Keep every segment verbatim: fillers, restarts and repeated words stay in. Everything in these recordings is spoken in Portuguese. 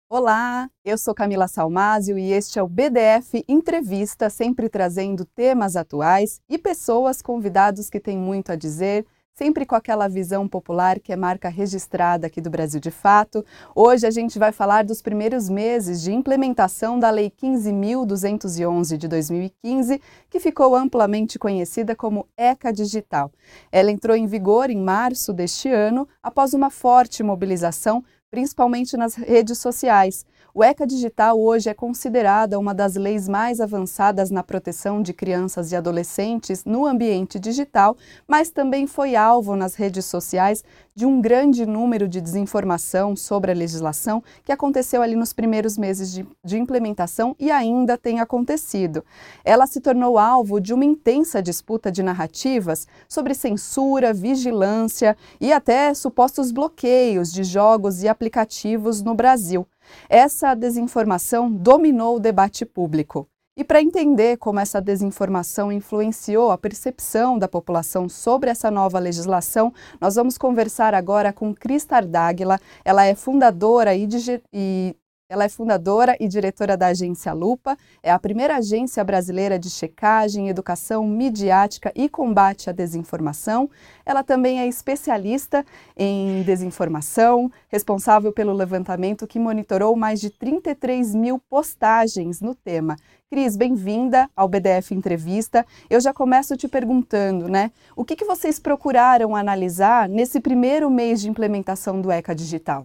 Olá, eu sou Camila Salmásio e este é o B D F Entrevista, sempre trazendo temas atuais e pessoas, convidados que têm muito a dizer, sempre com aquela visão popular que é marca registrada aqui do Brasil de Fato. Hoje a gente vai falar dos primeiros meses de implementação da Lei quinze mil duzentos e onze de dois mil e quinze, que ficou amplamente conhecida como ECA Digital. Ela entrou em vigor em março deste ano, após uma forte mobilização, principalmente nas redes sociais. O ECA Digital hoje é considerada uma das leis mais avançadas na proteção de crianças e adolescentes no ambiente digital, mas também foi alvo nas redes sociais de um grande número de desinformação sobre a legislação que aconteceu ali nos primeiros meses de, de implementação e ainda tem acontecido. Ela se tornou alvo de uma intensa disputa de narrativas sobre censura, vigilância e até supostos bloqueios de jogos e aplicativos no Brasil. Essa desinformação dominou o debate público. E para entender como essa desinformação influenciou a percepção da população sobre essa nova legislação, nós vamos conversar agora com Cris Tardáguila. Ela é fundadora e, e Ela é fundadora e diretora da agência Lupa, é a primeira agência brasileira de checagem, educação midiática e combate à desinformação. Ela também é especialista em desinformação, responsável pelo levantamento que monitorou mais de trinta e três mil postagens no tema. Cris, bem-vinda ao B D F Entrevista. Eu já começo te perguntando, né? O que, que vocês procuraram analisar nesse primeiro mês de implementação do ECA Digital?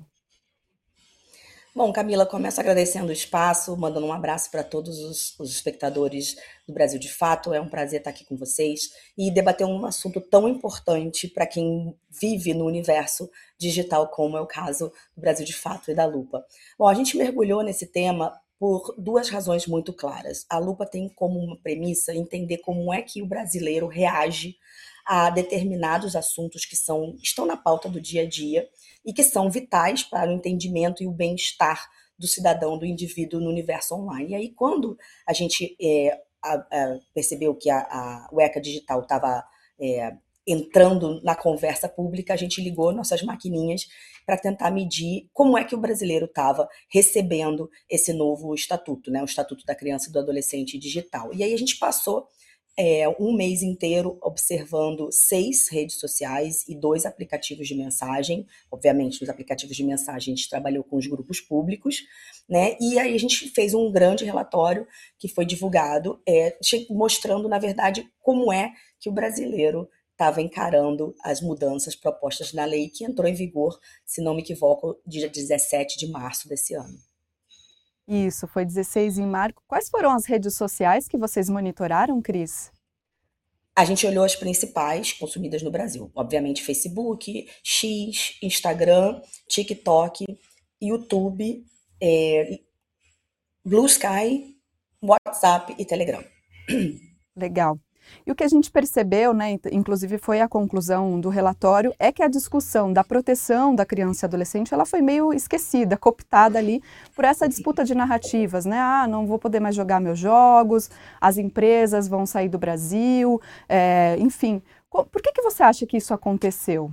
Bom, Camila, começo agradecendo o espaço, mandando um abraço para todos os, os espectadores do Brasil de Fato. É um prazer estar aqui com vocês e debater um assunto tão importante para quem vive no universo digital, como é o caso do Brasil de Fato e da Lupa. Bom, a gente mergulhou nesse tema por duas razões muito claras. A Lupa tem como uma premissa entender como é que o brasileiro reage a determinados assuntos que são, estão na pauta do dia a dia e que são vitais para o entendimento e o bem-estar do cidadão, do indivíduo no universo online. E aí, quando a gente é, a, a, percebeu que a, a, o ECA Digital estava é, entrando na conversa pública, a gente ligou nossas maquininhas para tentar medir como é que o brasileiro estava recebendo esse novo estatuto, né, o Estatuto da Criança e do Adolescente Digital. E aí a gente passou É, um mês inteiro observando seis redes sociais e dois aplicativos de mensagem. Obviamente, nos aplicativos de mensagem a gente trabalhou com os grupos públicos, né? E aí a gente fez um grande relatório que foi divulgado, é, mostrando, na verdade, como é que o brasileiro estava encarando as mudanças propostas na lei que entrou em vigor, se não me equivoco, dia dezessete de março desse ano. Isso, foi dezesseis em março. Quais foram as redes sociais que vocês monitoraram, Cris? A gente olhou as principais consumidas no Brasil. Obviamente, Facebook, X, Instagram, TikTok, YouTube, é, Blue Sky, WhatsApp e Telegram. Legal. E o que a gente percebeu, né, inclusive foi a conclusão do relatório, é que a discussão da proteção da criança e adolescente, ela foi meio esquecida, cooptada ali por essa disputa de narrativas, né? Ah, não vou poder mais jogar meus jogos, as empresas vão sair do Brasil, é, enfim. Por que que você acha que isso aconteceu?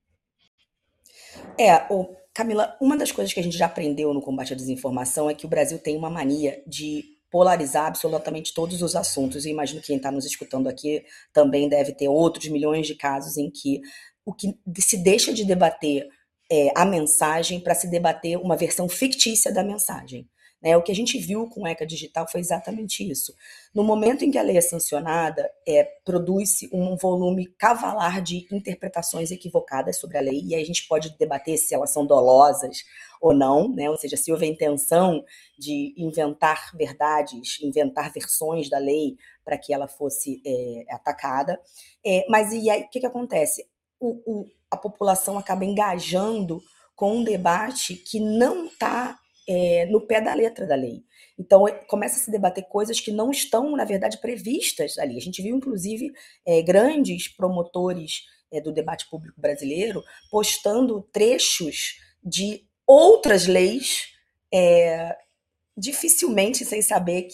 É, o, Camila, uma das coisas que a gente já aprendeu no combate à desinformação é que o Brasil tem uma mania de polarizar absolutamente todos os assuntos. E imagino que quem está nos escutando aqui também deve ter outros milhões de casos em que o que se deixa de debater é, a mensagem para se debater uma versão fictícia da mensagem. Né? O que a gente viu com o ECA Digital foi exatamente isso. No momento em que a lei é sancionada, é, produz-se um volume cavalar de interpretações equivocadas sobre a lei, e aí a gente pode debater se elas são dolosas ou não, né? Ou seja, se houve a intenção de inventar verdades, inventar versões da lei para que ela fosse é, atacada. É, mas e aí, o que, que acontece? O, o, a população acaba engajando com um debate que não está é, no pé da letra da lei. Então, começa a se debater coisas que não estão, na verdade, previstas ali. A gente viu, inclusive, é, grandes promotores é, do debate público brasileiro postando trechos de outras leis, é, dificilmente sem saber que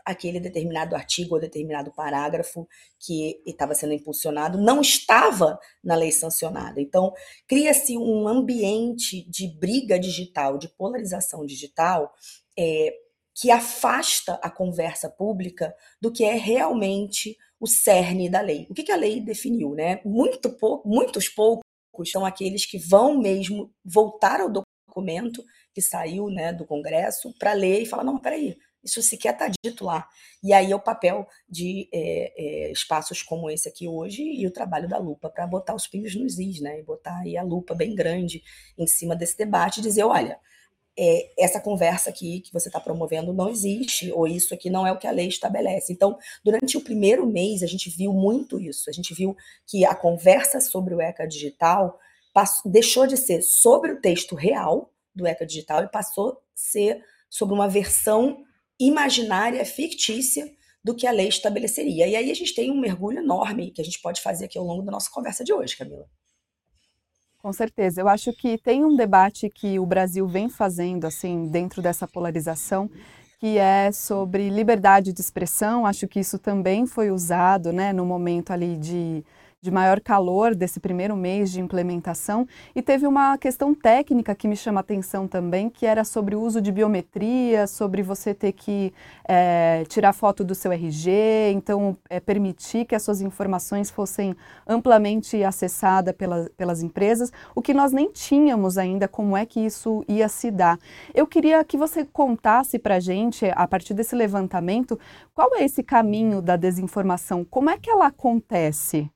aquele determinado artigo ou determinado parágrafo que estava sendo impulsionado não estava na lei sancionada. Então, cria-se um ambiente de briga digital, de polarização digital, é, que afasta a conversa pública do que é realmente o cerne da lei. O que, que a lei definiu, né? Muito pouco, muitos poucos são aqueles que vão mesmo voltar ao documento que saiu, né, do Congresso para ler e falar, não, peraí, isso sequer está dito lá. E aí é o papel de é, é, espaços como esse aqui hoje e o trabalho da lupa para botar os pingos nos is, né, e botar aí a lupa bem grande em cima desse debate e dizer, olha, é, essa conversa aqui que você está promovendo não existe, ou isso aqui não é o que a lei estabelece. Então, durante o primeiro mês, a gente viu muito isso. A gente viu que a conversa sobre o ECA digital passou, deixou de ser sobre o texto real do ECA digital e passou a ser sobre uma versão imaginária, fictícia, do que a lei estabeleceria. E aí a gente tem um mergulho enorme que a gente pode fazer aqui ao longo da nossa conversa de hoje, Camila. Com certeza. Eu acho que tem um debate que o Brasil vem fazendo, assim, dentro dessa polarização, que é sobre liberdade de expressão. Acho que isso também foi usado, né, no momento ali de, de maior calor desse primeiro mês de implementação. E teve uma questão técnica que me chama a atenção também, que era sobre o uso de biometria, sobre você ter que é, tirar foto do seu R G, então é, permitir que as suas informações fossem amplamente acessadas pela, pelas empresas, o que nós nem tínhamos ainda, como é que isso ia se dar. Eu queria que você contasse para a gente, a partir desse levantamento, qual é esse caminho da desinformação, como é que ela acontece?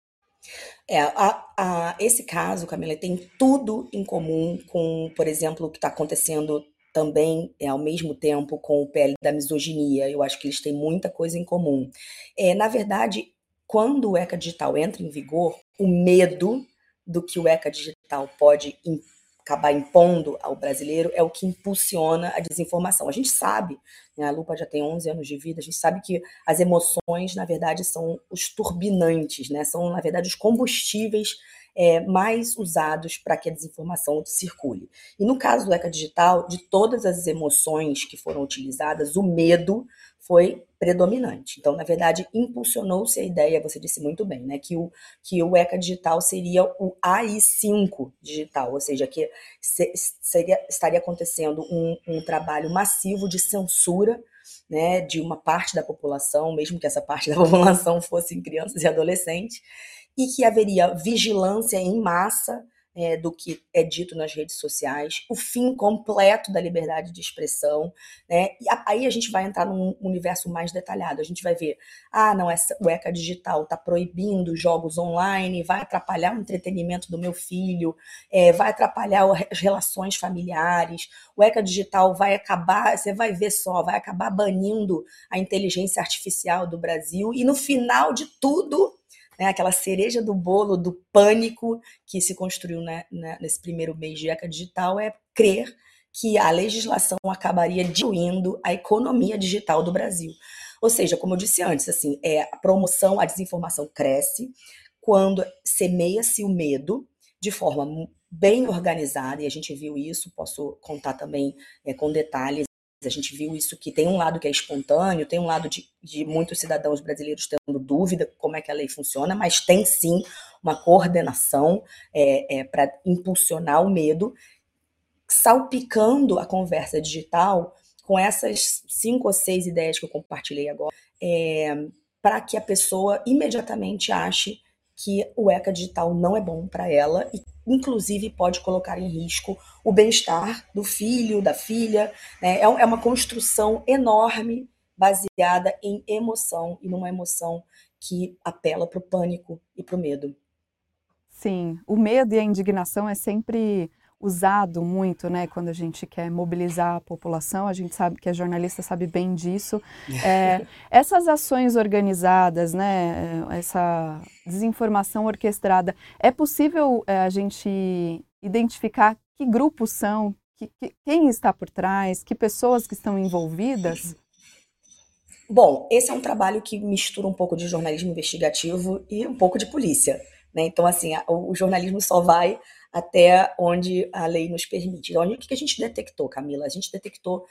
É, a, a, esse caso, Camila, tem tudo em comum com, por exemplo, o que está acontecendo também, é, ao mesmo tempo, com o P L da misoginia. Eu acho que eles têm muita coisa em comum. É, na verdade, quando o ECA digital entra em vigor, o medo do que o ECA digital pode impedir, acabar impondo ao brasileiro é o que impulsiona a desinformação. A gente sabe, né, a Lupa já tem onze anos de vida, a gente sabe que as emoções, na verdade, são os turbinantes, né, são, na verdade, os combustíveis é, mais usados para que a desinformação circule. E no caso do ECA Digital, de todas as emoções que foram utilizadas, o medo foi predominante. Então, na verdade, impulsionou-se a ideia, você disse muito bem, né, que o, que o ECA Digital seria o A I cinco digital, ou seja, que se, seria, estaria acontecendo um, um trabalho massivo de censura, né, de uma parte da população, mesmo que essa parte da população fossem crianças e adolescentes, e que haveria vigilância em massa é, do que é dito nas redes sociais, o fim completo da liberdade de expressão, né? E aí a gente vai entrar num universo mais detalhado, a gente vai ver, ah, não, essa, o ECA digital está proibindo jogos online, vai atrapalhar o entretenimento do meu filho, é, vai atrapalhar as relações familiares, o ECA digital vai acabar, você vai ver só, vai acabar banindo a inteligência artificial do Brasil, e no final de tudo, né, aquela cereja do bolo do pânico que se construiu, né, né, nesse primeiro mês de ECA digital é crer que a legislação acabaria diluindo a economia digital do Brasil. Ou seja, como eu disse antes, assim, é, a promoção, a desinformação cresce quando semeia-se o medo de forma bem organizada, e a gente viu isso, posso contar também é, com detalhes. A gente viu isso, que tem um lado que é espontâneo, tem um lado de, de muitos cidadãos brasileiros tendo dúvida como é que a lei funciona, mas tem sim uma coordenação é, é, para impulsionar o medo, salpicando a conversa digital com essas cinco ou seis ideias que eu compartilhei agora, é, para que a pessoa imediatamente ache que o ECA digital não é bom para ela e, inclusive, pode colocar em risco o bem-estar do filho, da filha. Né? É uma construção enorme baseada em emoção e numa emoção que apela para o pânico e para o medo. Sim, o medo e a indignação é sempre usado muito, né, quando a gente quer mobilizar a população, a gente sabe que a jornalista sabe bem disso. É, essas ações organizadas, né, essa desinformação orquestrada, é possível é, a gente identificar que grupos são, que, que, quem está por trás, que pessoas que estão envolvidas? Bom, esse é um trabalho que mistura um pouco de jornalismo investigativo e um pouco de polícia. Né? Então, assim, a, o jornalismo só vai até onde a lei nos permite. Então, o que a gente detectou, Camila? A gente detectou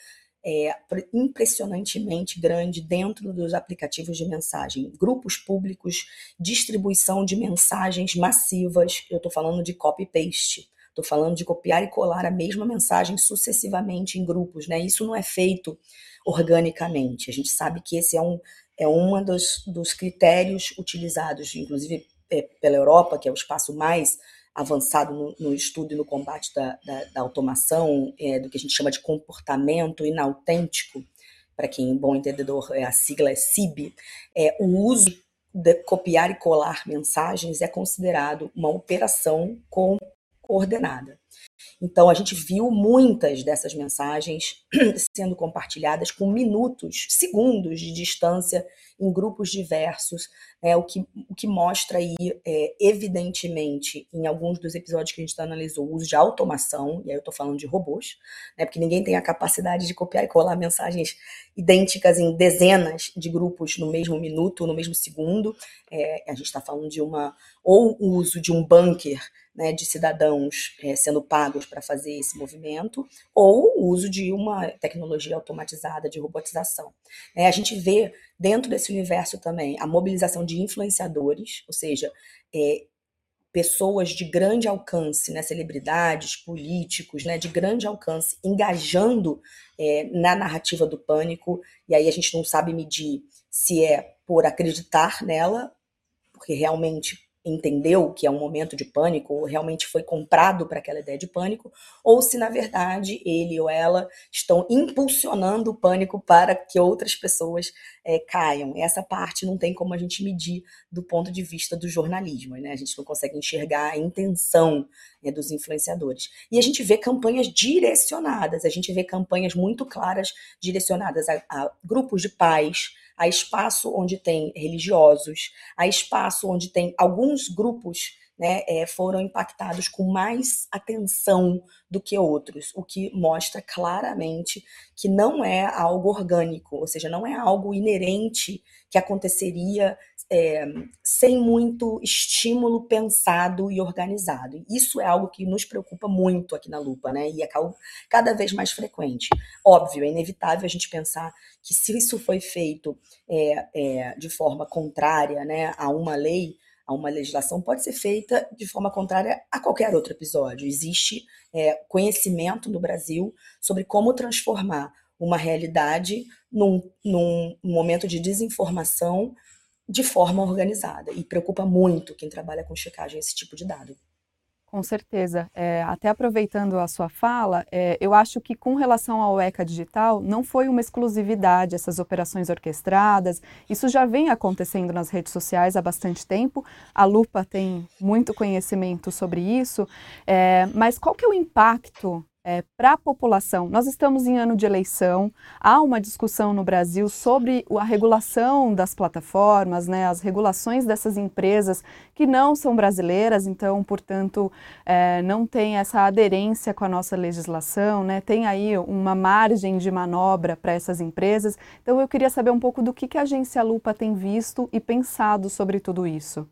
é, impressionantemente grande dentro dos aplicativos de mensagem. Grupos públicos, distribuição de mensagens massivas, eu estou falando de copy-paste, estou falando de copiar e colar a mesma mensagem sucessivamente em grupos, né? Isso não é feito organicamente. A gente sabe que esse é um, é um dos, dos critérios utilizados, inclusive é, pela Europa, que é o espaço mais avançado no, no estudo e no combate da, da, da automação, é, do que a gente chama de comportamento inautêntico, para quem é bom entendedor, é, a sigla é C I B, é, o uso de copiar e colar mensagens é considerado uma operação coordenada. Então, a gente viu muitas dessas mensagens sendo compartilhadas com minutos, segundos de distância em grupos diversos, é, o, que, o que mostra aí, é, evidentemente, em alguns dos episódios que a gente analisou, o uso de automação, e aí eu estou falando de robôs, né, porque ninguém tem a capacidade de copiar e colar mensagens idênticas em dezenas de grupos no mesmo minuto, no mesmo segundo. É, a gente está falando de uma, ou o uso de um bunker, né, de cidadãos é, sendo pagos para fazer esse movimento, ou o uso de uma tecnologia automatizada de robotização. É, a gente vê dentro desse universo também a mobilização de influenciadores, ou seja, é, pessoas de grande alcance, né, celebridades, políticos, né, de grande alcance, engajando é, na narrativa do pânico, e aí a gente não sabe medir se é por acreditar nela, porque realmente entendeu que é um momento de pânico, ou realmente foi comprado para aquela ideia de pânico, ou se, na verdade, ele ou ela estão impulsionando o pânico para que outras pessoas é, caiam. Essa parte não tem como a gente medir do ponto de vista do jornalismo, né? A gente não consegue enxergar a intenção, né, dos influenciadores. E a gente vê campanhas direcionadas, a gente vê campanhas muito claras direcionadas a, a grupos de pais, a espaço onde tem religiosos, a espaço onde tem alguns grupos, né, é, foram impactados com mais atenção do que outros, o que mostra claramente que não é algo orgânico, ou seja, não é algo inerente que aconteceria é, sem muito estímulo pensado e organizado. Isso é algo que nos preocupa muito aqui na Lupa, né, e é cada vez mais frequente. Óbvio, é inevitável a gente pensar que se isso foi feito é, é, de forma contrária, né, a uma lei, a uma legislação, pode ser feita de forma contrária a qualquer outro episódio. Existe é, conhecimento no Brasil sobre como transformar uma realidade num, num momento de desinformação de forma organizada. E preocupa muito quem trabalha com checagem esse tipo de dado. Com certeza. É, até aproveitando a sua fala, é, eu acho que com relação ao ECA Digital, não foi uma exclusividade essas operações orquestradas, isso já vem acontecendo nas redes sociais há bastante tempo, a Lupa tem muito conhecimento sobre isso, é, mas qual que é o impacto É, para a população? Nós estamos em ano de eleição, há uma discussão no Brasil sobre a regulação das plataformas, né, as regulações dessas empresas que não são brasileiras, então, portanto, é, não tem essa aderência com a nossa legislação, né, tem aí uma margem de manobra para essas empresas. Então, eu queria saber um pouco do que, que a Agência Lupa tem visto e pensado sobre tudo isso.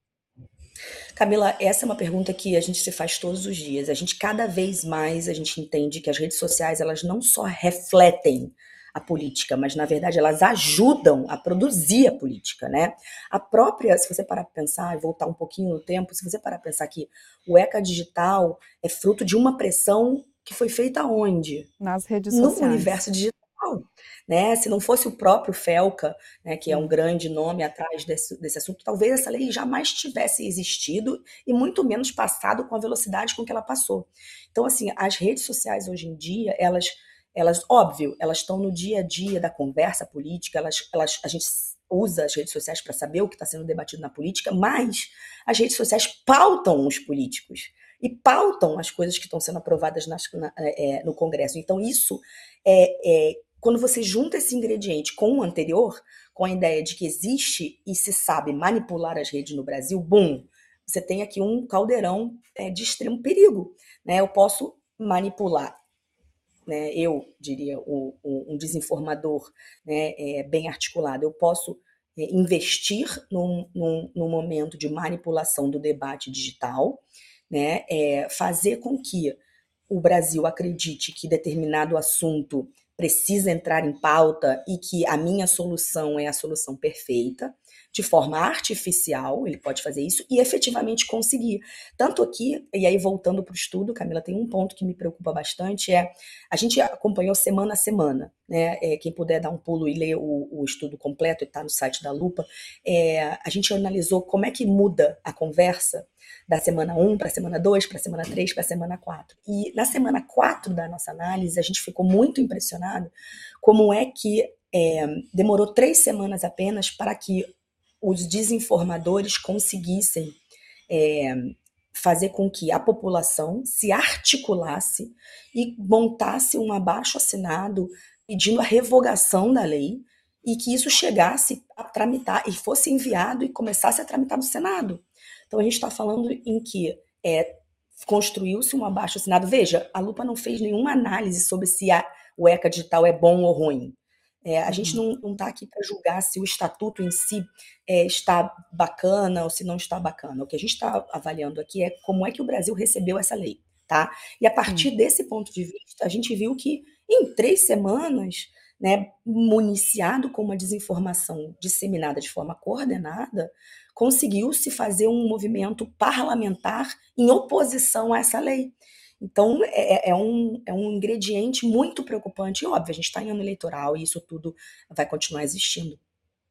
Camila, essa é uma pergunta que a gente se faz todos os dias. A gente, cada vez mais, a gente entende que as redes sociais, elas não só refletem a política, mas, na verdade, elas ajudam a produzir a política, né? A própria, se você parar para pensar, e voltar um pouquinho no tempo, se você parar para pensar que o ECA Digital é fruto de uma pressão que foi feita onde? Nas redes No sociais. universo digital. Né? Se não fosse o próprio Felca, né, que é um grande nome atrás desse, desse assunto, talvez essa lei jamais tivesse existido e muito menos passado com a velocidade com que ela passou. Então, assim, as redes sociais hoje em dia, elas, elas óbvio, elas estão no dia a dia da conversa política, elas, elas, a gente usa as redes sociais para saber o que está sendo debatido na política, mas as redes sociais pautam os políticos e pautam as coisas que estão sendo aprovadas nas, na, é, no Congresso. Então, isso é, é quando você junta esse ingrediente com o anterior, com a ideia de que existe e se sabe manipular as redes no Brasil, bum, você tem aqui um caldeirão é, de extremo perigo. Né? Eu posso manipular, né? Eu diria, um, um desinformador, né, é, bem articulado, eu posso é, investir num, num, num momento de manipulação do debate digital, né, é, fazer com que o Brasil acredite que determinado assunto precisa entrar em pauta e que a minha solução é a solução perfeita, de forma artificial, ele pode fazer isso e efetivamente conseguir. Tanto aqui, e aí voltando para o estudo, Camila, tem um ponto que me preocupa bastante, é a gente acompanhou semana a semana, né? É, quem puder dar um pulo e ler o, o estudo completo, está no site da Lupa, é, a gente analisou como é que muda a conversa da semana um para a semana dois, para a semana três, para a semana quatro. E na semana quatro da nossa análise, a gente ficou muito impressionado como é que é, demorou três semanas apenas para que os desinformadores conseguissem é, fazer com que a população se articulasse e montasse um abaixo-assinado pedindo a revogação da lei e que isso chegasse a tramitar e fosse enviado e começasse a tramitar no Senado. Então a gente está falando em que é, construiu-se um abaixo-assinado. Veja, a Lupa não fez nenhuma análise sobre se a, o ECA digital é bom ou ruim. É, a uhum. gente não está aqui para julgar se o estatuto em si é, está bacana ou se não está bacana. O que a gente está avaliando aqui é como é que o Brasil recebeu essa lei, tá? E a partir uhum. desse ponto de vista, a gente viu que em três semanas, né, municiado com uma desinformação disseminada de forma coordenada, conseguiu-se fazer um movimento parlamentar em oposição a essa lei. Então, é, é, um, é um ingrediente muito preocupante. E, óbvio, a gente está em ano eleitoral e isso tudo vai continuar existindo.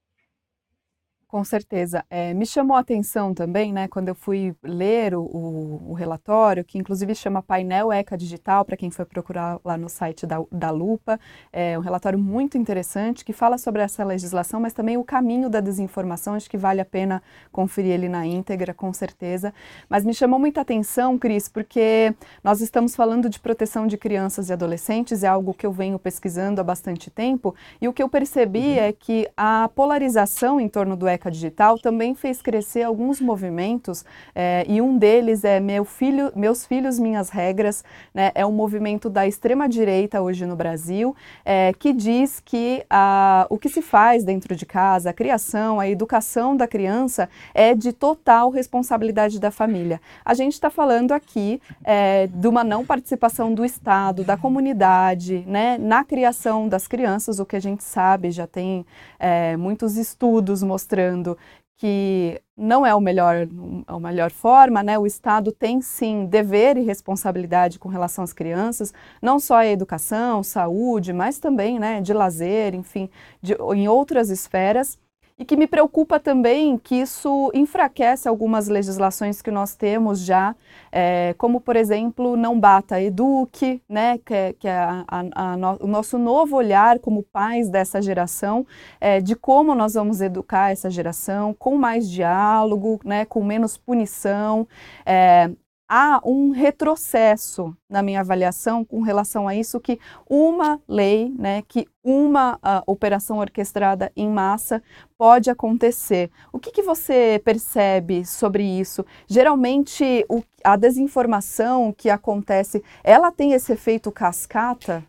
Com certeza. É, me chamou a atenção também, né, quando eu fui ler o, o, o relatório, que inclusive chama Painel ECA Digital, para quem foi procurar lá no site da, da Lupa. É um relatório muito interessante que fala sobre essa legislação, mas também o caminho da desinformação. Acho que vale a pena conferir ele na íntegra, com certeza. Mas me chamou muita atenção, Cris, porque nós estamos falando de proteção de crianças e adolescentes, é algo que eu venho pesquisando há bastante tempo, e o que eu percebi uhum. é que a polarização em torno do ECA Digital também fez crescer alguns movimentos, é, e um deles é Meu Filho, Meus Filhos, Minhas Regras, né, é um movimento da extrema-direita hoje no Brasil, é, que diz que a, o que se faz dentro de casa, a criação, a educação da criança é de total responsabilidade da família. A gente está falando aqui é, de uma não participação do Estado, da comunidade, né, na criação das crianças, o que a gente sabe, já tem é, muitos estudos mostrando que não é o melhor, a melhor forma, né? O Estado tem sim dever e responsabilidade com relação às crianças, não só a educação, saúde, mas também, né, de lazer, enfim, de, em outras esferas. E que me preocupa também que isso enfraquece algumas legislações que nós temos já, é, como, por exemplo, Não Bata, Eduque, né, que é, que é a, a, a no, o nosso novo olhar como pais dessa geração, é, de como nós vamos educar essa geração, com mais diálogo, né, com menos punição. É, há um retrocesso, na minha avaliação, com relação a isso, que uma lei, né, que uma uh, operação orquestrada em massa pode acontecer. O que, que você percebe sobre isso? Geralmente, o, a desinformação que acontece, ela tem esse efeito cascata?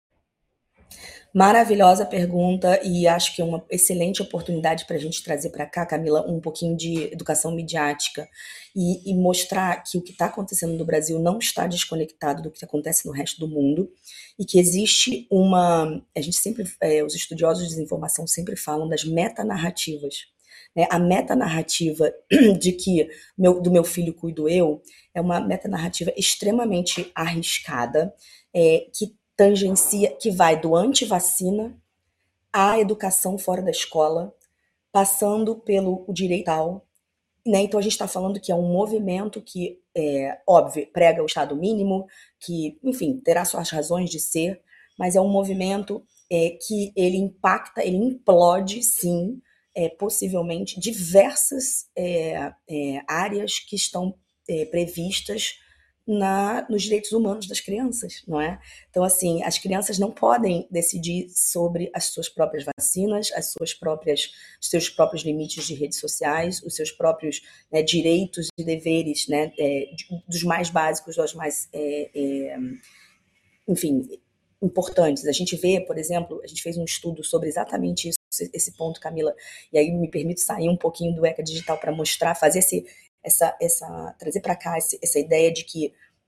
Maravilhosa pergunta e acho que é uma excelente oportunidade para a gente trazer para cá, Camila, um pouquinho de educação midiática e, e mostrar que o que está acontecendo no Brasil não está desconectado do que acontece no resto do mundo e que existe uma... A gente sempre, é, os estudiosos de desinformação sempre falam das metanarrativas. Né? A metanarrativa de que meu, do meu filho cuido eu é uma metanarrativa extremamente arriscada, é, que tangencia, que vai do antivacina à educação fora da escola, passando pelo direito ao, né? Então a gente está falando que é um movimento que, é, óbvio, prega o Estado mínimo, que, enfim, terá suas razões de ser, mas é um movimento é, que ele impacta, ele implode, sim, é, possivelmente, diversas é, é, áreas que estão é, previstas Na, nos direitos humanos das crianças, não é? Então, assim, as crianças não podem decidir sobre as suas próprias vacinas, as suas próprias, os seus próprios limites de redes sociais, os seus próprios, né, direitos e deveres, né, é, dos mais básicos aos mais, é, é, enfim, importantes. A gente vê, por exemplo, a gente fez um estudo sobre exatamente isso, esse ponto, Camila, e aí me permito sair um pouquinho do ECA Digital para mostrar, fazer esse, essa, essa, trazer para cá esse, essa ideia de que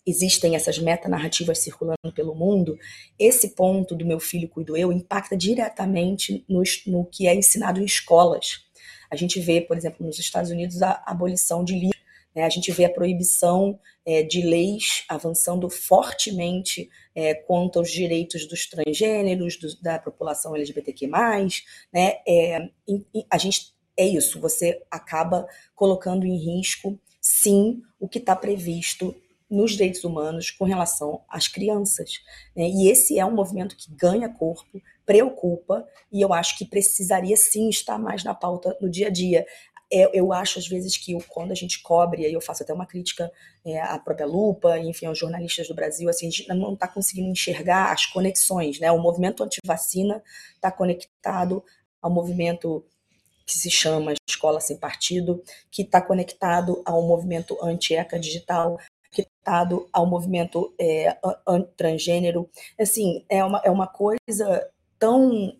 existem essas metanarrativas circulando pelo mundo, esse ponto do meu filho cuido eu impacta diretamente no, no que é ensinado em escolas. A gente vê, por exemplo, nos Estados Unidos, a abolição de livros, né? A gente vê a proibição é, de leis avançando fortemente é, quanto aos direitos dos transgêneros, do, da população L G B T Q mais, né? É, a gente, é isso, você acaba colocando em risco, sim, o que está previsto nos direitos humanos com relação às crianças, né? E esse é um movimento que ganha corpo, preocupa, e eu acho que precisaria sim estar mais na pauta no dia a dia. Eu, eu acho, às vezes, que quando a gente cobre, e aí eu faço até uma crítica é, à própria Lupa, enfim, aos jornalistas do Brasil, assim, a gente não está conseguindo enxergar as conexões, né? O movimento antivacina está conectado ao movimento que se chama Escola Sem Partido, que está conectado ao movimento anti-eca digital, que está conectado ao movimento é, transgênero. Assim, é uma, é uma coisa tão,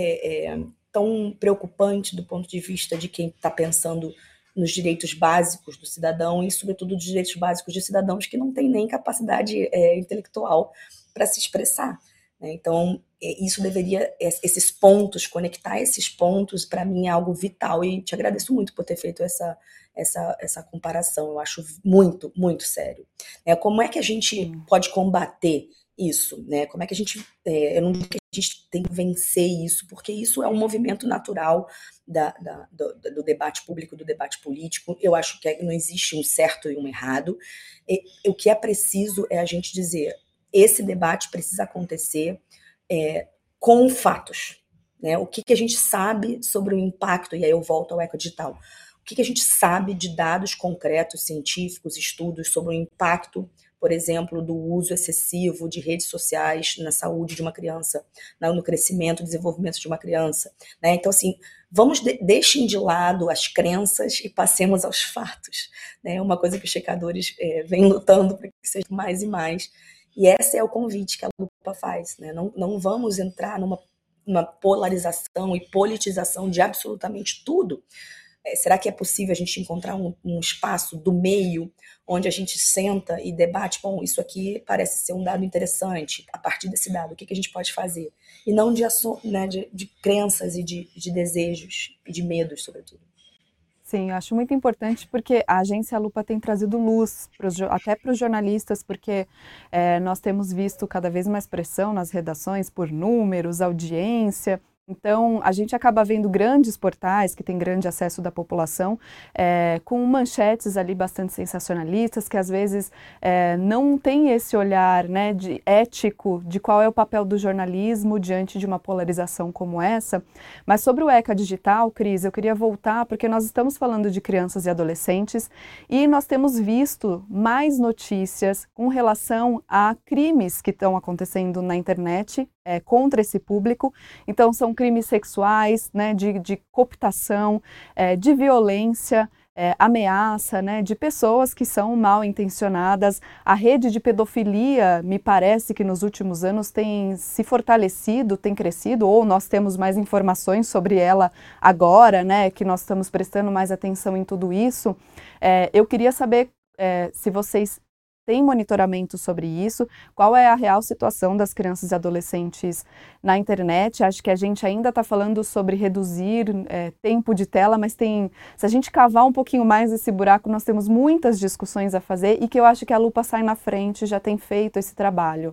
é, é, tão preocupante do ponto de vista de quem está pensando nos direitos básicos do cidadão e, sobretudo, dos direitos básicos de cidadãos que não têm nem capacidade é, intelectual para se expressar. Então, isso deveria, esses pontos, conectar esses pontos, para mim é algo vital, e te agradeço muito por ter feito essa, essa, essa comparação, eu acho muito, muito sério. Como é que a gente pode combater isso? Como é que a gente, eu não digo que a gente tem que vencer isso, porque isso é um movimento natural da, da, do, do debate público, do debate político. Eu acho que não existe um certo e um errado, e o que é preciso é a gente dizer: esse debate precisa acontecer é, com fatos, né? O que, que a gente sabe sobre o impacto, e aí eu volto ao ecodigital, o que, que a gente sabe de dados concretos, científicos, estudos sobre o impacto, por exemplo, do uso excessivo de redes sociais na saúde de uma criança, no crescimento e desenvolvimento de uma criança, né? Então, assim, vamos de, deixem de lado as crenças e passemos aos fatos, né? Uma coisa que os checadores é, vêm lutando para que seja mais e mais. E esse é o convite que a Lupa faz, né? Não, não vamos entrar numa, numa polarização e politização de absolutamente tudo. É, será que é possível a gente encontrar um, um espaço do meio onde a gente senta e debate, bom, isso aqui parece ser um dado interessante, a partir desse dado, o que, que a gente pode fazer? E não de, né, de, de crenças e de, de desejos e de medos, sobretudo. Sim, eu acho muito importante porque a Agência Lupa tem trazido luz pros, até para os jornalistas, porque é, nós temos visto cada vez mais pressão nas redações por números, audiência. Então, a gente acaba vendo grandes portais que têm grande acesso da população, é, com manchetes ali bastante sensacionalistas, que às vezes é, não tem esse olhar, né, de, ético de qual é o papel do jornalismo diante de uma polarização como essa. Mas sobre o ECA Digital, Cris, eu queria voltar, porque nós estamos falando de crianças e adolescentes, e nós temos visto mais notícias com relação a crimes que estão acontecendo na internet, É, contra esse público. Então são crimes sexuais, né, de, de cooptação, é, de violência, é, ameaça, né, de pessoas que são mal intencionadas. A rede de pedofilia, me parece que nos últimos anos tem se fortalecido, tem crescido, ou nós temos mais informações sobre ela agora, né, que nós estamos prestando mais atenção em tudo isso. É, eu queria saber é, se vocês tem monitoramento sobre isso, qual é a real situação das crianças e adolescentes na internet. Acho que a gente ainda está falando sobre reduzir é, tempo de tela, mas tem, se a gente cavar um pouquinho mais esse buraco, nós temos muitas discussões a fazer e que eu acho que a Lupa sai na frente, já tem feito esse trabalho.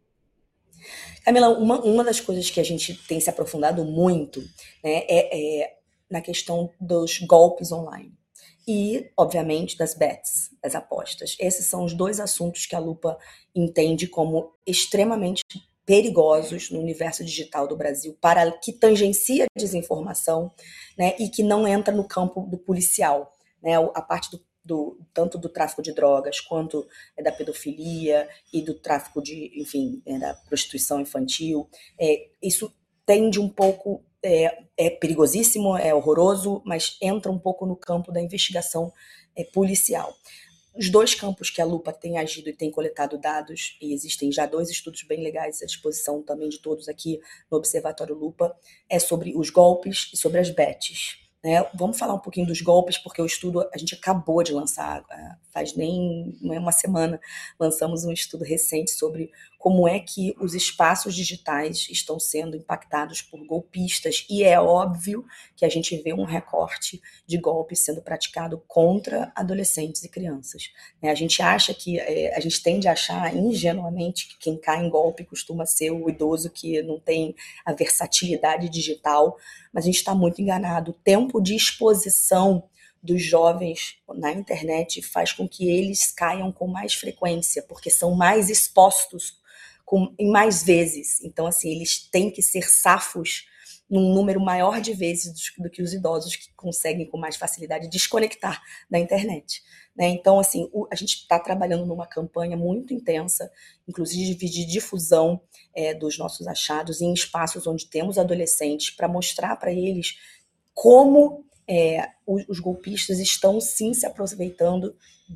Camila, uma, uma das coisas que a gente tem se aprofundado muito, né, é, é na questão dos golpes online. E, obviamente, das bets, das apostas. Esses são os dois assuntos que a Lupa entende como extremamente perigosos no universo digital do Brasil, para que tangencia a desinformação, né, e que não entra no campo do policial, né, a parte do, do tanto do tráfico de drogas quanto é, da pedofilia e do tráfico de, enfim, é, da prostituição infantil. É, isso tende um pouco É, é perigosíssimo, é horroroso, mas entra um pouco no campo da investigação é, policial. Os dois campos que a Lupa tem agido e tem coletado dados, e existem já dois estudos bem legais à disposição também de todos aqui no Observatório Lupa, é sobre os golpes e sobre as bets. Né? Vamos falar um pouquinho dos golpes, porque o estudo a gente acabou de lançar faz nem uma semana, lançamos um estudo recente sobre como é que os espaços digitais estão sendo impactados por golpistas, e é óbvio que a gente vê um recorte de golpes sendo praticado contra adolescentes e crianças. A gente acha que, é, a gente tende a achar ingenuamente que quem cai em golpe costuma ser o idoso que não tem a versatilidade digital, mas a gente está muito enganado. O tempo de exposição dos jovens na internet faz com que eles caiam com mais frequência, porque são mais expostos com, em mais vezes. Então, assim, eles têm que ser safos num número maior de vezes do, do que os idosos, que conseguem com mais facilidade desconectar da internet. Né? Então, assim, o, a gente está trabalhando numa campanha muito intensa, inclusive de difusão é, dos nossos achados em espaços onde temos adolescentes, para mostrar para eles como é, os, os golpistas estão, sim, se aproveitando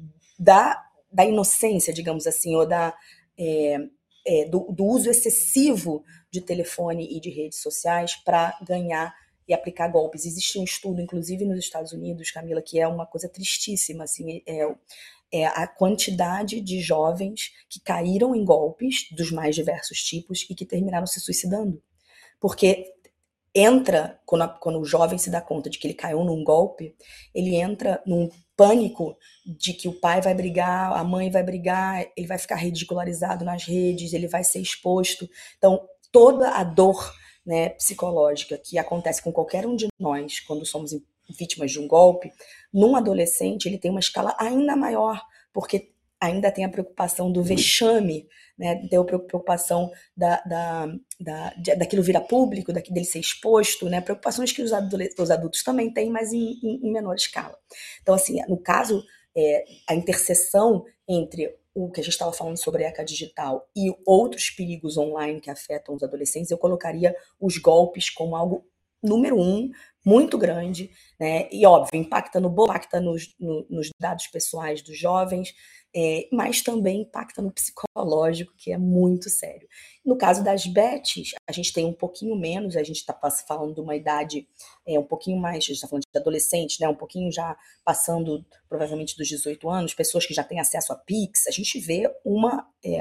da, da inocência, digamos assim, ou da... É, É, do, do uso excessivo de telefone e de redes sociais para ganhar e aplicar golpes. Existe um estudo, inclusive nos Estados Unidos, Camila, que é uma coisa tristíssima, assim, é, é a quantidade de jovens que caíram em golpes dos mais diversos tipos e que terminaram se suicidando. Porque entra, quando, a, quando o jovem se dá conta de que ele caiu num golpe, ele entra num pânico de que o pai vai brigar, a mãe vai brigar, ele vai ficar ridicularizado nas redes, ele vai ser exposto. Então, toda a dor, né, psicológica que acontece com qualquer um de nós quando somos vítimas de um golpe, num adolescente ele tem uma escala ainda maior, porque ainda tem a preocupação do vexame, né, tem a preocupação da, da, da, daquilo virar público, daquilo dele ser exposto, né, preocupações que os adultos, os adultos também têm, mas em, em, em menor escala. Então, assim, no caso, é, a interseção entre o que a gente estava falando sobre a ECA digital e outros perigos online que afetam os adolescentes, eu colocaria os golpes como algo número um, muito grande, né, e óbvio, impacta no bolo, impacta nos, no, nos dados pessoais dos jovens, É, mas também impacta no psicológico, que é muito sério. No caso das bets, a gente tem um pouquinho menos, a gente está falando de uma idade é, um pouquinho mais, a gente está falando de adolescente, né, um pouquinho já passando provavelmente dos dezoito anos, pessoas que já têm acesso a Pix, a gente vê uma, é,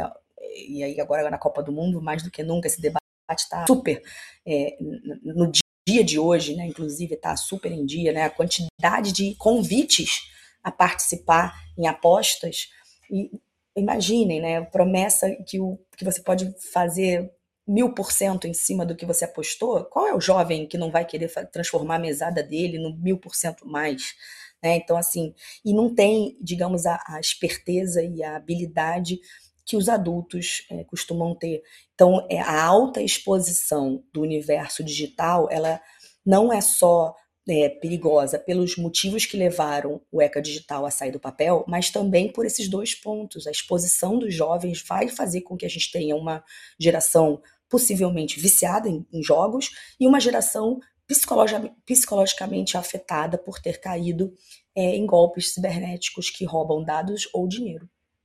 e aí agora na Copa do Mundo, mais do que nunca, esse debate está super, é, no dia de hoje, né, inclusive está super em dia, né, a quantidade de convites a participar em apostas. E imaginem, né, a promessa que, o, que você pode fazer mil por cento em cima do que você apostou. Qual é o jovem que não vai querer transformar a mesada dele no mil por cento mais? Né? Então, assim, e não tem, digamos, a, a esperteza e a habilidade que os adultos é, costumam ter. Então, é, a alta exposição do universo digital, ela não é só É, perigosa pelos motivos que levaram o ECA digital a sair do papel, mas também por esses dois pontos. A exposição dos jovens vai fazer com que a gente tenha uma geração possivelmente viciada em, em jogos e uma geração psicologi- psicologicamente afetada por ter caído é, em golpes cibernéticos que roubam dados ou dinheiro.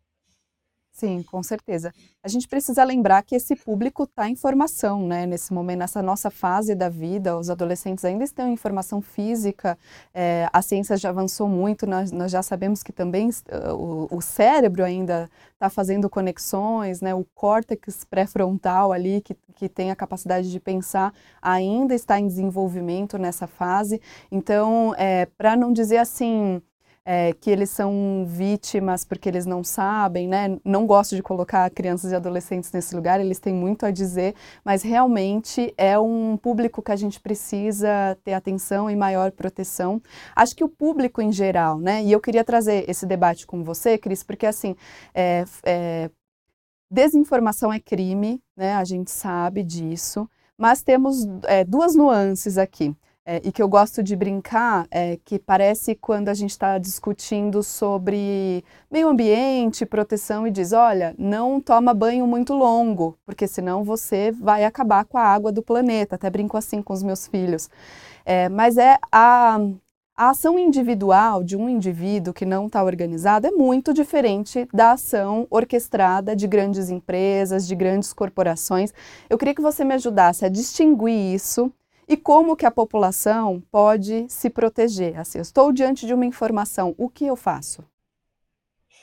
Sim, com certeza. A gente precisa lembrar que esse público está em formação, né? Nesse momento, nessa nossa fase da vida, os adolescentes ainda estão em formação física, é, a ciência já avançou muito, nós, nós já sabemos que também uh, o, o cérebro ainda está fazendo conexões, né? O córtex pré-frontal ali, que, que tem a capacidade de pensar, ainda está em desenvolvimento nessa fase. Então, é, para não dizer assim... É, que eles são vítimas porque eles não sabem, né? Não gosto de colocar crianças e adolescentes nesse lugar, eles têm muito a dizer, mas realmente é um público que a gente precisa ter atenção e maior proteção. Acho que o público em geral, né? E eu queria trazer esse debate com você, Cris, porque assim, é, é, desinformação é crime, né? A gente sabe disso, mas temos é, duas nuances aqui. É, e que eu gosto de brincar, é, que parece quando a gente está discutindo sobre meio ambiente, proteção, e diz, olha, não toma banho muito longo, porque senão você vai acabar com a água do planeta. Até brinco assim com os meus filhos. É, mas é a, a ação individual de um indivíduo que não está organizado é muito diferente da ação orquestrada de grandes empresas, de grandes corporações. Eu queria que você me ajudasse a distinguir isso. E como que a população pode se proteger? Assim, eu estou diante de uma informação, o que eu faço?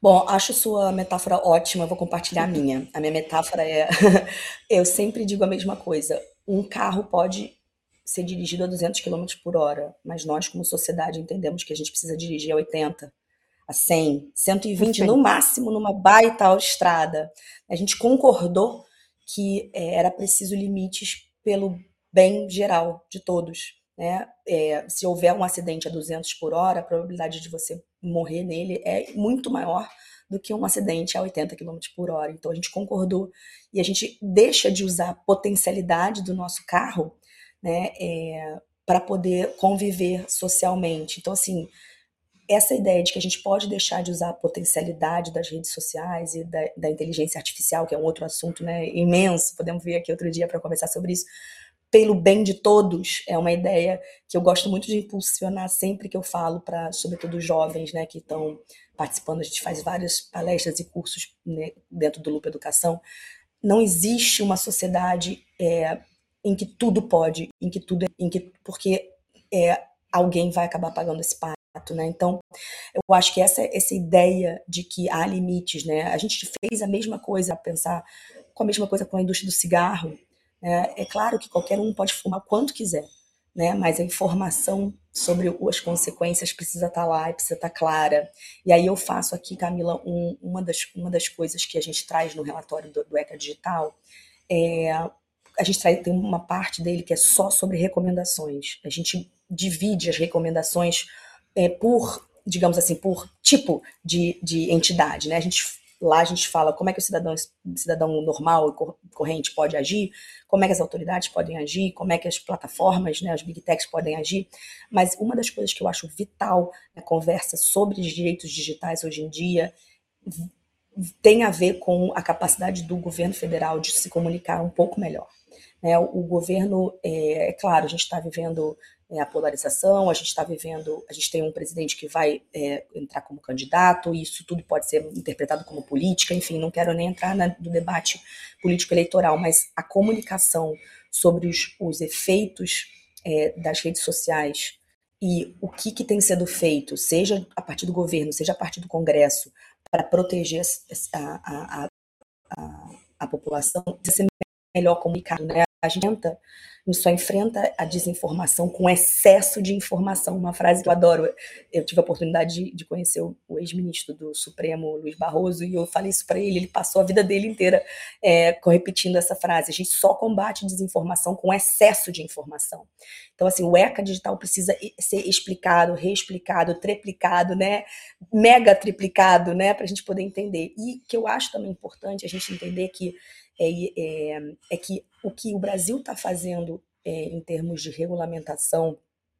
Bom, acho sua metáfora ótima, vou compartilhar a minha. A minha metáfora é, eu sempre digo a mesma coisa. Um carro pode ser dirigido a duzentos quilômetros por hora, mas nós, como sociedade, entendemos que a gente precisa dirigir a oitenta, a cem, cento e vinte no Perfeito. máximo numa baita autoestrada. A gente concordou que é, era preciso limites pelo bem geral de todos, né? É, se houver um acidente a duzentos por hora, a probabilidade de você morrer nele é muito maior do que um acidente a oitenta quilômetros por hora. Então a gente concordou e a gente deixa de usar a potencialidade do nosso carro, né, é, para poder conviver socialmente. Então, assim, essa ideia de que a gente pode deixar de usar a potencialidade das redes sociais e da, da inteligência artificial, que é um outro assunto, né, imenso, podemos vir aqui outro dia para conversar sobre isso, pelo bem de todos, é uma ideia que eu gosto muito de impulsionar sempre que eu falo para, sobretudo, jovens, né, que estão participando. A gente faz várias palestras e cursos, né, dentro do Loop Educação. Não existe uma sociedade é, em que tudo pode, em que tudo, em que, porque é, alguém vai acabar pagando esse pato, né? Então, eu acho que essa, essa ideia de que há limites, né? A gente fez a mesma coisa, pensar com a mesma coisa com a indústria do cigarro. É, é claro que qualquer um pode fumar quanto quiser, né? Mas a informação sobre as consequências precisa estar lá e precisa estar clara. E aí eu faço aqui, Camila, um, uma, das, uma das coisas que a gente traz no relatório do, do ECA Digital. É, a gente traz, tem uma parte dele que é só sobre recomendações. A gente divide as recomendações é, por, digamos assim, por tipo de, de entidade, né? A gente, lá a gente fala como é que o cidadão, cidadão normal e corrente pode agir, como é que as autoridades podem agir, como é que as plataformas, né, as big techs podem agir. Mas uma das coisas que eu acho vital na conversa sobre os direitos digitais hoje em dia tem a ver com a capacidade do governo federal de se comunicar um pouco melhor. Né? O, o governo, é, é claro, a gente está vivendo é, a polarização, a gente está vivendo, a gente tem um presidente que vai é, entrar como candidato, e isso tudo pode ser interpretado como política, enfim, não quero nem entrar na, no debate político-eleitoral, mas a comunicação sobre os, os efeitos é, das redes sociais e o que, que tem sido feito, seja a partir do governo, seja a partir do Congresso, para proteger a, a, a, a população, precisa ser melhor comunicado, né? A gente só enfrenta a desinformação com excesso de informação. Uma frase que eu adoro. Eu tive a oportunidade de, de conhecer o, o ex-ministro do Supremo, Luiz Barroso, e eu falei isso para ele. Ele passou a vida dele inteira é, repetindo essa frase. A gente só combate desinformação com excesso de informação. Então, assim, o ECA Digital precisa ser explicado, reexplicado, triplicado, né? Mega triplicado, né? Para a gente poder entender. E que eu acho também importante a gente entender que É, é, é que o que o Brasil está fazendo é, em termos de regulamentação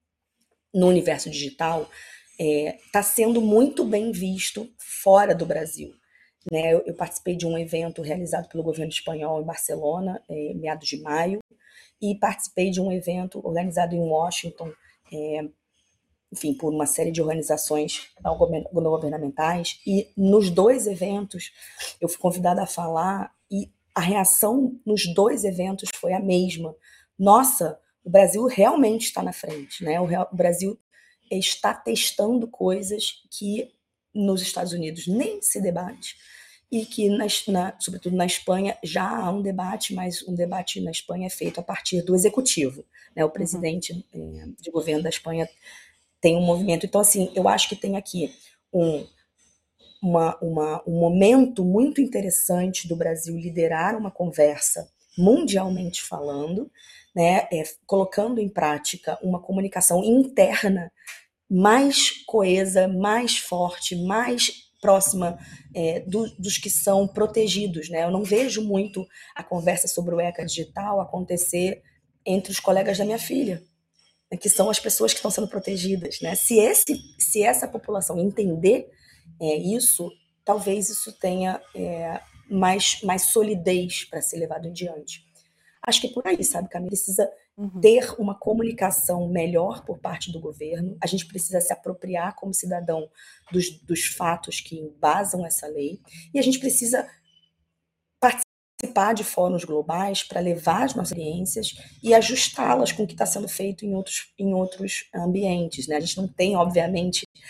no universo digital está é, sendo muito bem visto fora do Brasil. Né? Eu, eu participei de um evento realizado pelo governo espanhol em Barcelona, é, meados de maio, e participei de um evento organizado em Washington, é, enfim, por uma série de organizações não governamentais, e nos dois eventos eu fui convidada a falar, e a reação nos dois eventos foi a mesma. Nossa, o Brasil realmente está na frente, né? O Brasil está testando coisas que nos Estados Unidos nem se debate, e que, na, na, sobretudo na Espanha, já há um debate, mas um debate na Espanha é feito a partir do executivo. Né? O presidente uhum. de governo da Espanha tem um movimento. Então, assim, eu acho que tem aqui um... Uma, uma, um momento muito interessante do Brasil liderar uma conversa mundialmente falando, né, é, colocando em prática uma comunicação interna mais coesa, mais forte, mais próxima é, do, dos que são protegidos. Né? Eu não vejo muito a conversa sobre o ECA Digital acontecer entre os colegas da minha filha, que são as pessoas que estão sendo protegidas. Né? Se, esse, se essa população entender É, isso, talvez isso tenha é, mais, mais solidez para ser levado em diante. Acho que é por aí, sabe, Camila? Precisa uhum. ter uma comunicação melhor por parte do governo, a gente precisa se apropriar como cidadão dos, dos fatos que embasam essa lei, e a gente precisa participar de fóruns globais para levar as nossas experiências e ajustá-las com o que está sendo feito em outros, em outros ambientes. Né? A gente não tem, obviamente,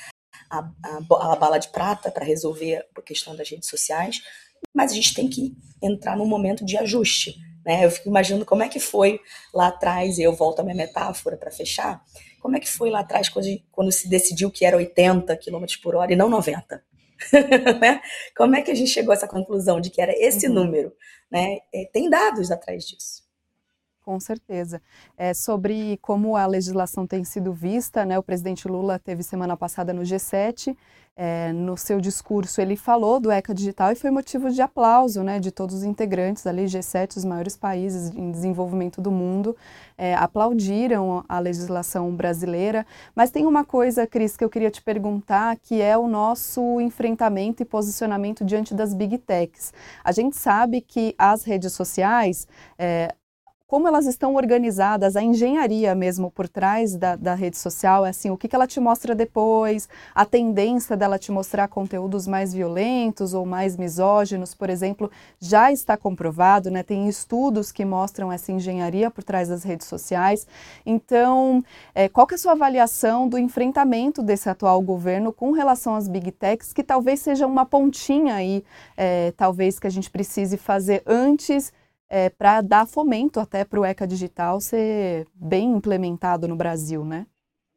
a, a, a bala de prata para resolver a questão das redes sociais, mas a gente tem que entrar num momento de ajuste, né? Eu fico imaginando como é que foi lá atrás, e eu volto à minha metáfora para fechar, como é que foi lá atrás quando, quando se decidiu que era oitenta quilômetros por hora e não noventa? Né? Como é que a gente chegou a essa conclusão de que era esse Uhum. número? Né? É, tem dados atrás disso. Com certeza. É, sobre como a legislação tem sido vista, né, o presidente Lula teve semana passada no G sete, é, no seu discurso ele falou do ECA Digital e foi motivo de aplauso, né, de todos os integrantes ali, G sete, os maiores países em desenvolvimento do mundo, é, aplaudiram a legislação brasileira. Mas tem uma coisa, Cris, que eu queria te perguntar, que é o nosso enfrentamento e posicionamento diante das Big Techs. A gente sabe que as redes sociais, é, como elas estão organizadas, a engenharia mesmo por trás da, da rede social, é assim, o que, que ela te mostra depois, a tendência dela te mostrar conteúdos mais violentos ou mais misóginos, por exemplo, já está comprovado, né? Tem estudos que mostram essa engenharia por trás das redes sociais. Então, é, qual que é a sua avaliação do enfrentamento desse atual governo com relação às Big Techs, que talvez seja uma pontinha aí, é, talvez que a gente precise fazer antes, É, para dar fomento até para o ECA Digital ser bem implementado no Brasil, né?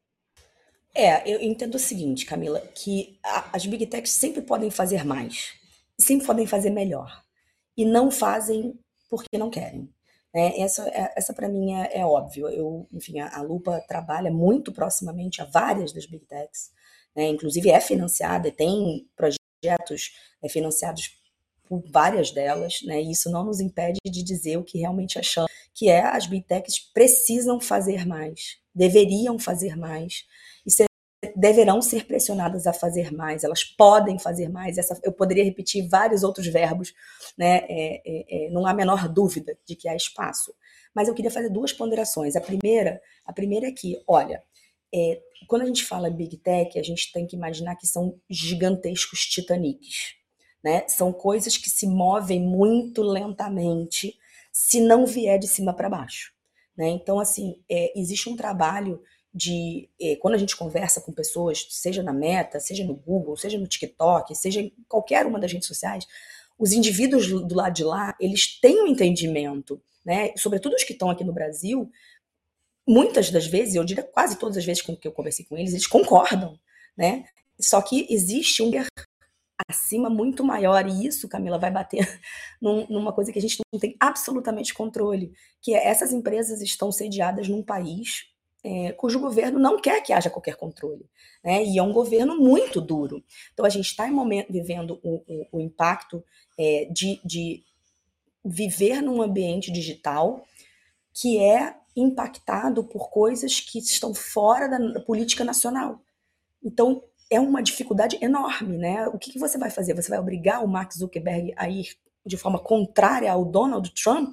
É, eu entendo o seguinte, Camila, que a, as Big Techs sempre podem fazer mais, sempre podem fazer melhor, e não fazem porque não querem. Né? Essa, essa para mim é, é óbvio. Eu, enfim, a, a Lupa trabalha muito proximamente a várias das Big Techs, né? Inclusive é financiada, tem projetos é, financiados por várias delas, né? E isso não nos impede de dizer o que realmente achamos, que é as Big Techs precisam fazer mais, deveriam fazer mais, e ser, deverão ser pressionadas a fazer mais, elas podem fazer mais. Essa, eu poderia repetir vários outros verbos, né? É, é, é, não há a menor dúvida de que há espaço. Mas eu queria fazer duas ponderações. A primeira, a primeira é que, olha, é, quando a gente fala Big Tech, a gente tem que imaginar que são gigantescos titanics. Né? São coisas que se movem muito lentamente se não vier de cima para baixo. Né? Então, assim, é, existe um trabalho de... É, quando a gente conversa com pessoas, seja na Meta, seja no Google, seja no TikTok, seja em qualquer uma das redes sociais, os indivíduos do lado de lá, eles têm um entendimento, né? Sobretudo os que estão aqui no Brasil, muitas das vezes, eu diria quase todas as vezes com que eu conversei com eles, eles concordam, né? Só que existe um acima muito maior, e isso, Camila, vai bater num, numa coisa que a gente não tem absolutamente controle, que é essas empresas estão sediadas num país é, cujo governo não quer que haja qualquer controle, né? E é um governo muito duro. Então a gente está vivendo o, o, o impacto é, de, de viver num ambiente digital que é impactado por coisas que estão fora da política nacional. Então, é uma dificuldade enorme, né? O que, que você vai fazer? Você vai obrigar o Mark Zuckerberg a ir de forma contrária ao Donald Trump?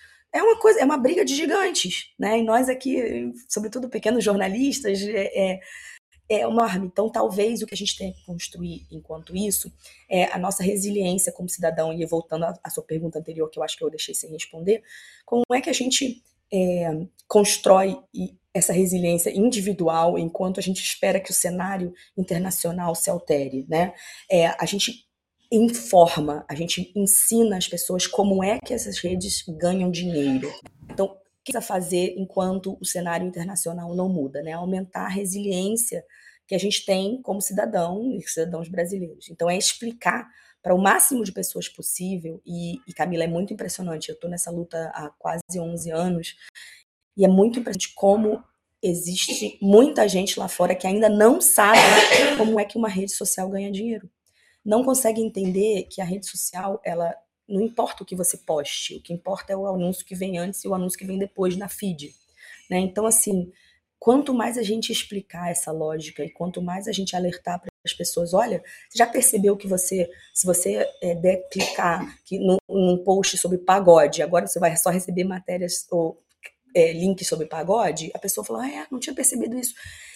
É uma coisa, é uma briga de gigantes, né? E nós aqui, sobretudo pequenos jornalistas, é, é, é enorme. Então, talvez o que a gente tem que construir enquanto isso é a nossa resiliência como cidadão. E voltando à sua pergunta anterior, que eu acho que eu deixei sem responder, como é que a gente é, constrói essa resiliência individual enquanto a gente espera que o cenário internacional se altere, né? É, a gente informa, a gente ensina as pessoas como é que essas redes ganham dinheiro. Então, o que precisa fazer enquanto o cenário internacional não muda, né? Aumentar a resiliência que a gente tem como cidadão e cidadãos brasileiros. Então, é explicar para o máximo de pessoas possível, e, e Camila, é muito impressionante, eu estou nessa luta há quase onze anos, e é muito impressionante como existe muita gente lá fora que ainda não sabe como é que uma rede social ganha dinheiro. Não consegue entender que a rede social, ela não importa o que você poste, o que importa é o anúncio que vem antes e o anúncio que vem depois na feed. Né? Então, assim, quanto mais a gente explicar essa lógica e quanto mais a gente alertar para as pessoas, olha, você já percebeu que você, se você é, der clicar que num, num post sobre pagode, agora você vai só receber matérias ou é, links sobre pagode? A pessoa fala, ah, é, não tinha percebido isso.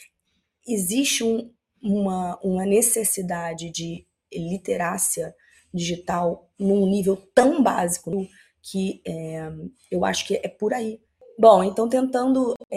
Existe um, uma, uma necessidade de literácia digital num nível tão básico que é, eu acho que é por aí. Bom, então tentando é,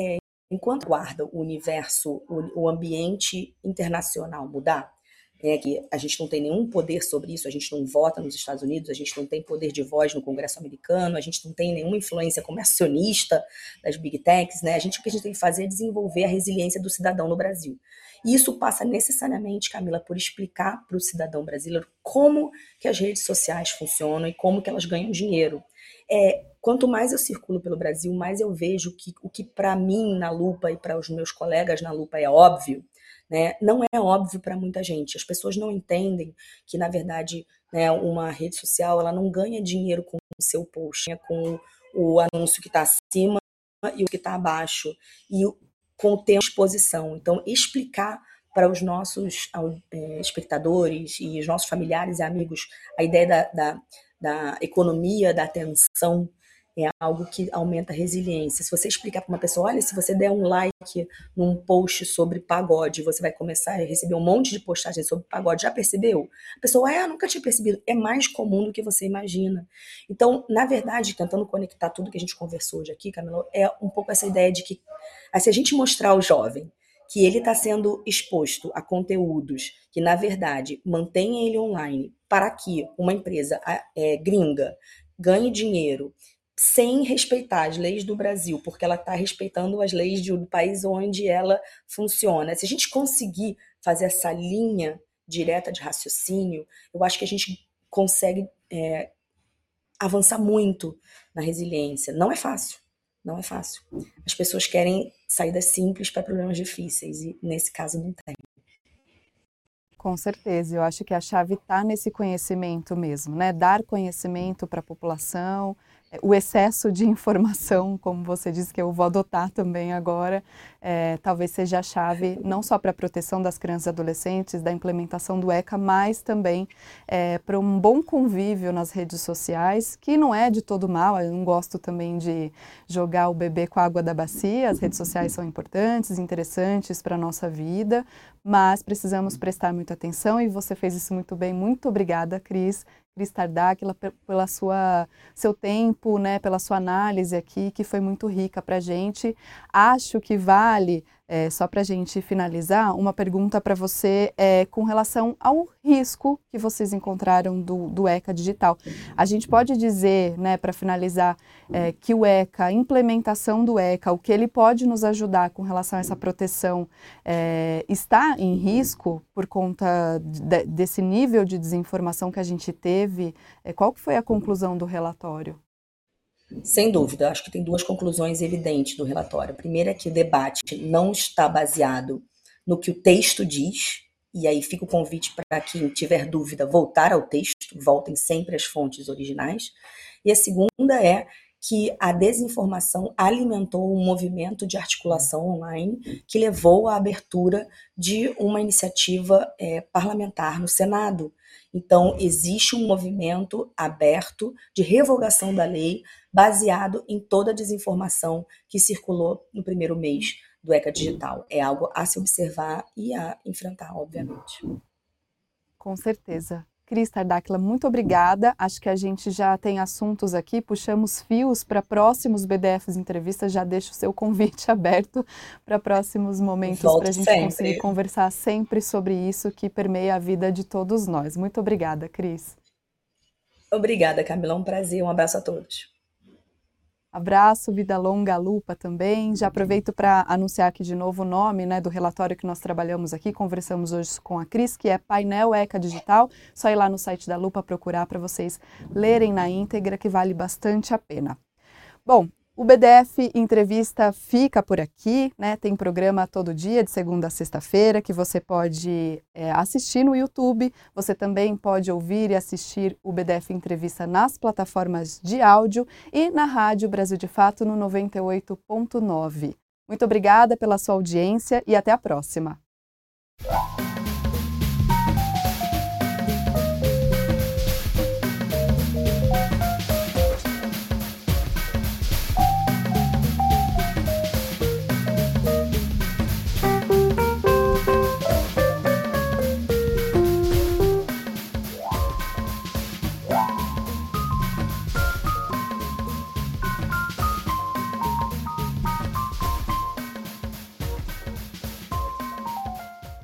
enquanto guarda o universo, o, o ambiente internacional mudar, é que a gente não tem nenhum poder sobre isso, a gente não vota nos Estados Unidos, a gente não tem poder de voz no Congresso americano, a gente não tem nenhuma influência como acionista das big techs, né? A gente, o que a gente tem que fazer é desenvolver a resiliência do cidadão no Brasil. E isso passa necessariamente, Camila, por explicar para o cidadão brasileiro como que as redes sociais funcionam e como que elas ganham dinheiro. É, quanto mais eu circulo pelo Brasil, mais eu vejo que o que para mim na lupa e para os meus colegas na lupa é óbvio, né, não é óbvio para muita gente. As pessoas não entendem que, na verdade, né, uma rede social ela não ganha dinheiro com o seu post, né, com o anúncio que está acima e o que está abaixo, e com o tempo de exposição. Então, explicar para os nossos é, espectadores e os nossos familiares e amigos a ideia da, da, da economia, da atenção, é algo que aumenta a resiliência. Se você explicar para uma pessoa, olha, se você der um like num post sobre pagode, você vai começar a receber um monte de postagens sobre pagode, já percebeu? A pessoa, é, nunca tinha percebido. É mais comum do que você imagina. Então, na verdade, tentando conectar tudo que a gente conversou hoje aqui, Camila, é um pouco essa ideia de que, se a gente mostrar ao jovem que ele está sendo exposto a conteúdos que, na verdade, mantêm ele online para que uma empresa é, gringa ganhe dinheiro sem respeitar as leis do Brasil, porque ela está respeitando as leis do país onde ela funciona. Se a gente conseguir fazer essa linha direta de raciocínio, eu acho que a gente consegue é, avançar muito na resiliência. Não é fácil, não é fácil. As pessoas querem saídas simples para problemas difíceis, e nesse caso não tem. Com certeza, eu acho que a chave está nesse conhecimento mesmo, né? Dar conhecimento para a população, o excesso de informação, como você disse, que eu vou adotar também agora, é, talvez seja a chave não só para a proteção das crianças e adolescentes, da implementação do ECA, mas também é, para um bom convívio nas redes sociais, que não é de todo mal. Eu não gosto também de jogar o bebê com a água da bacia. As redes sociais são importantes, interessantes para a nossa vida, mas precisamos prestar muita atenção, e você fez isso muito bem. Muito obrigada, Cris. Cris Tardáquila, pela sua seu tempo, né, pela sua análise aqui, que foi muito rica para a gente. Acho que vale, é, só para a gente finalizar, uma pergunta para você é, com relação ao risco que vocês encontraram do, do ECA digital. A gente pode dizer, né, para finalizar, é, que o ECA, a implementação do ECA, o que ele pode nos ajudar com relação a essa proteção, é, está em risco por conta de, desse nível de desinformação que a gente teve? É, qual que foi a conclusão do relatório? Sem dúvida, acho que tem duas conclusões evidentes do relatório. A primeira é que o debate não está baseado no que o texto diz, e aí fica o convite para quem tiver dúvida voltar ao texto, voltem sempre às fontes originais. E a segunda é que a desinformação alimentou um movimento de articulação online que levou à abertura de uma iniciativa é, parlamentar no Senado. Então, existe um movimento aberto de revogação da lei baseado em toda a desinformação que circulou no primeiro mês do ECA Digital. É algo a se observar e a enfrentar, obviamente. Com certeza. Cris Tardáquila, muito obrigada. Acho que a gente já tem assuntos aqui, puxamos fios para próximos B D Fs entrevistas. Já deixo o seu convite aberto para próximos momentos, para a gente sempre conseguir conversar sempre sobre isso que permeia a vida de todos nós. Muito obrigada, Cris. Obrigada, Camila. Um prazer. Um abraço a todos. Abraço, vida longa, lupa também. Já aproveito para anunciar aqui de novo o nome, né, do relatório que nós trabalhamos aqui, conversamos hoje com a Cris, que é Painel ECA Digital. Só ir lá no site da Lupa procurar para vocês lerem na íntegra, que vale bastante a pena. Bom, o B D F Entrevista fica por aqui, né? Tem programa todo dia, de segunda a sexta-feira, que você pode é, assistir no YouTube. Você também pode ouvir e assistir o B D F Entrevista nas plataformas de áudio e na Rádio Brasil de Fato no noventa e oito ponto nove. Muito obrigada pela sua audiência e até a próxima.